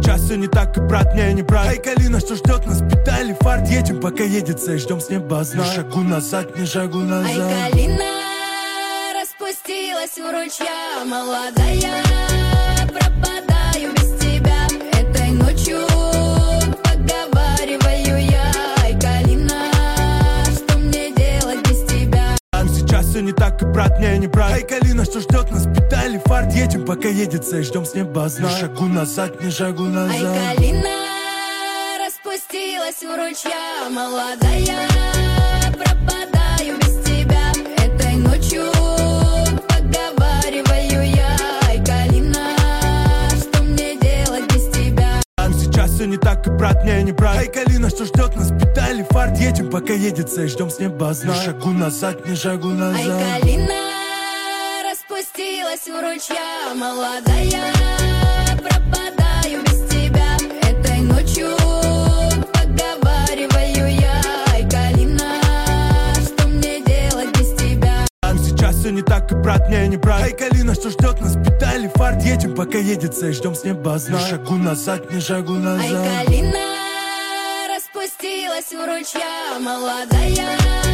сейчас все не так, и брат мне не брат. Ай, Калина, что ждет нас, педали, фарт. Едем, пока едется, и ждем с неба знак. Ни шагу назад, ни шагу назад. Ай, Калина распустилась в ручья, молодая. Пропадаю без тебя этой ночью, поговариваю я. Ай, Калина, что мне делать без тебя? Сейчас все не так, и брат мне не брат. Ай, Калина, что ждет нас, педали, фарт. Едем, пока едется, и ждем с неба знак. Ни шагу назад, ни шагу назад. Ай, Калина распустилась в ручья, молодая. Пропадаю без тебя этой ночью, поговариваю я. Ай, Калина, что мне делать без тебя? Сейчас все не так, и брат мне не брат. Ай, Калина, что ждет нас, педали, фарт. Едем, пока едется, и ждем с неба знак. Ни шагу назад, ни шагу назад. Ай, Калина распустилась в ручья, молодая. Пропадаю без тебя этой ночью, поговариваю я. Ай, Калина, что мне делать без тебя? Сейчас все не так, и брат мне не брат. Ай, Калина, что ждет нас, педали, фарт. Едем, пока едется, и ждем с неба знак. Ни шагу назад, ни шагу назад. Ай, Калина распустилась в ручья, молодая.